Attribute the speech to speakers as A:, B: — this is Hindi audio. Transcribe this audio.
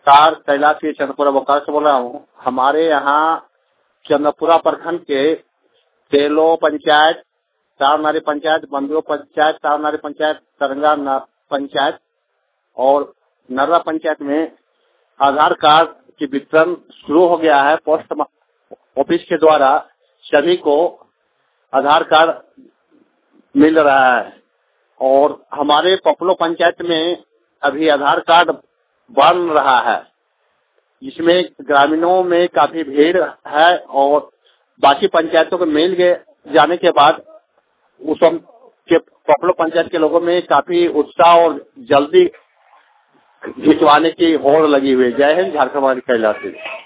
A: नमस्कार, कैलाश के चंद्रपुरा बोकारो से बोल रहा हूँ। हमारे यहाँ चंद्रपुरा प्रखंड के तेलो पंचायत, तारनारी पंचायत, बंदो पंचायत, तारनारी पंचायत, तरंगा पंचायत और नर्रा पंचायत में आधार कार्ड की वितरण शुरू हो गया है। पोस्ट ऑफिस के द्वारा सभी को आधार कार्ड मिल रहा है और हमारे पपलो पंचायत में अभी आधार कार्ड बन रहा है, जिसमें ग्रामीणों में काफी भीड़ है और बाकी पंचायतों को मिल जाने के बाद उस के पपलो पंचायत के लोगों में काफी उत्साह और जल्दी खिंचवाने की होड़ लगी हुई है। जय हिंद, झारखंड कैलाश।